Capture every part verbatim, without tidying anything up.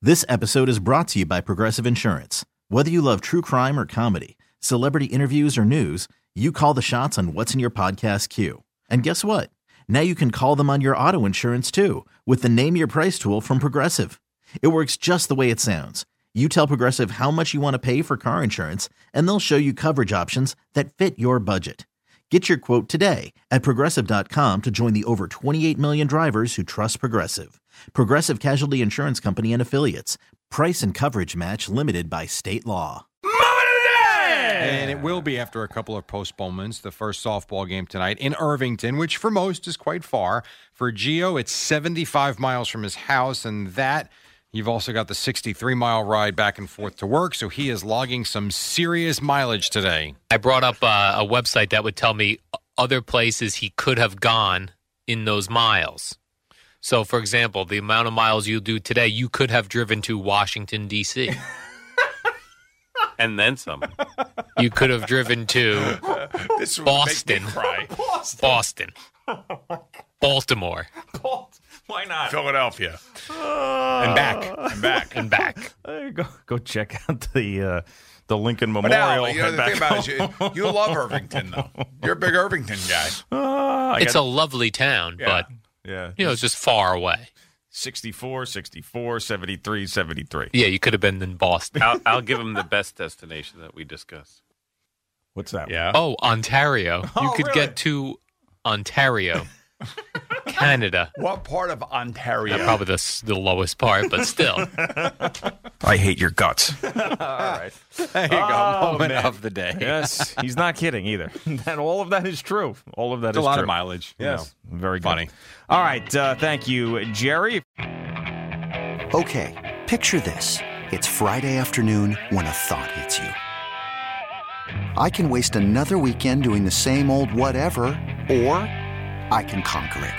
This episode is brought to you by Progressive Insurance. Whether you love true crime or comedy, celebrity interviews or news, you call the shots on what's in your podcast queue. And guess what? Now you can call them on your auto insurance too with the Name Your Price tool from Progressive. It works just the way it sounds. You tell Progressive how much you want to pay for car insurance, and they'll show you coverage options that fit your budget. Get your quote today at Progressive dot com to join the over twenty-eight million drivers who trust Progressive. Progressive Casualty Insurance Company and Affiliates. Price and coverage match limited by state law. And it will be after a couple of postponements. The first softball game tonight in Irvington, which for most is quite far. For Gio, it's seventy-five miles from his house, and that you've also got the sixty-three mile ride back and forth to work, so he is logging some serious mileage today. I brought up uh, a website that would tell me other places he could have gone in those miles. So, for example, the amount of miles you do today, you could have driven to Washington, D C And then some. You could have driven to This would Boston. make me cry. Boston. Baltimore. Why not? Philadelphia. and back. And back. And back. There you go. Go check out the uh, the Lincoln But Memorial. now, you know, Head the back thing about it is you, you love Irvington, though. You're a big Irvington guy. Uh, I It's got- a lovely town, Yeah. but, yeah. you know, it's just far away. sixty-four, sixty-four, seventy-three, seventy-three. Yeah, you could have been in Boston. I'll, I'll give him the best destination that we discussed. What's that? Yeah. Oh, Ontario. You Oh, could really? get to Ontario, Canada. What part of Ontario? Yeah, probably the, s- the lowest part, but still. I hate your guts. All right. There you go. Oh, Moment man. of the day. Yes, he's not kidding either. And all of that is true. All of that It's a is lot true. of mileage. you Yes, know. very good. Funny. All right, uh, thank you, Jerry. Okay, picture this. It's Friday afternoon when a thought hits you. I can waste another weekend doing the same old whatever, or I can conquer it.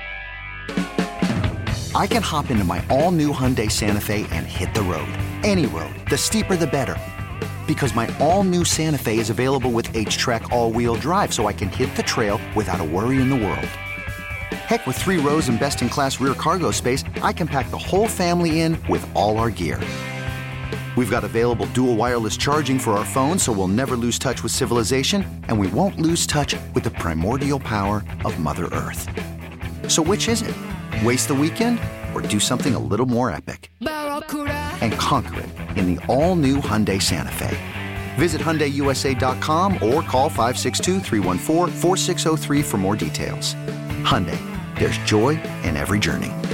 I can hop into my all-new Hyundai Santa Fe and hit the road. Any road. The steeper, the better. Because my all-new Santa Fe is available with H-Track all-wheel drive, so I can hit the trail without a worry in the world. Heck, with three rows and best-in-class rear cargo space, I can pack the whole family in with all our gear. We've got available dual wireless charging for our phones, so we'll never lose touch with civilization, and we won't lose touch with the primordial power of Mother Earth. So which is it? Waste the weekend or do something a little more epic? And conquer it in the all-new Hyundai Santa Fe. Visit Hyundai U S A dot com or call five six two, three one four, four six zero three for more details. Hyundai, there's joy in every journey.